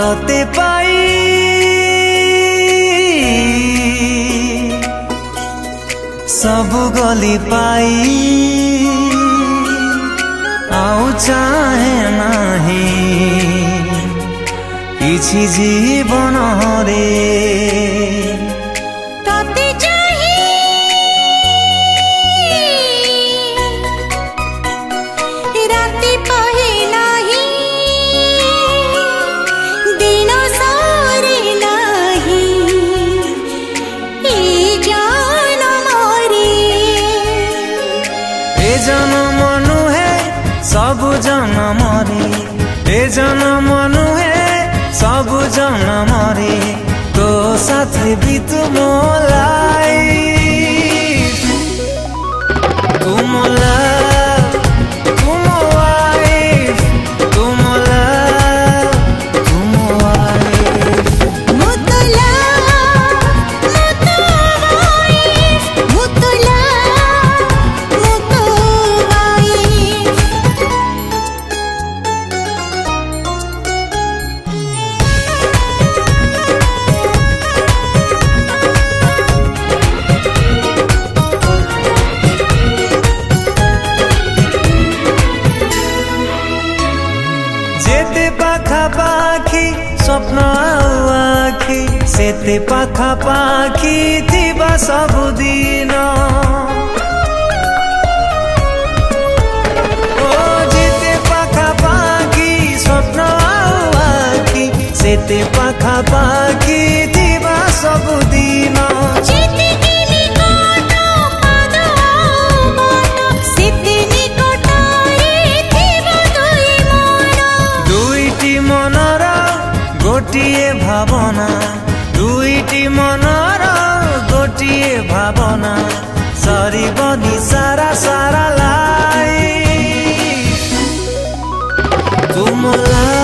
तते पाई सब गली पाई आउ चाहे नहीं किछि जीवन रे तते चाही राति पहे नाही दिन सारे नाही ए जन्म नुहे सब जन्म रे ए जन्म नुहे सब जन्म रे तो साथे भी तुम लाइफ तुम लव तुम वाइफ तुम लव तुम वाइफ मुतला मुतु वाइफ मुतला मुतु वाइफ जेते पाखापाखी स्वप्न आउ आखि सेते पाखापाखी थिबा सबुदिन ओ जेते पाखापाखी स्वप्न आउ आखि सेते पाखापाखी थिबा सबुदिन जेते निकट पाद बाट सेते निकट थिब दुई मन दुईटी मनर गोटिए भावना दुईटी मनर गोटिए भावना सरिबनी सारा सारा लाइफ तुम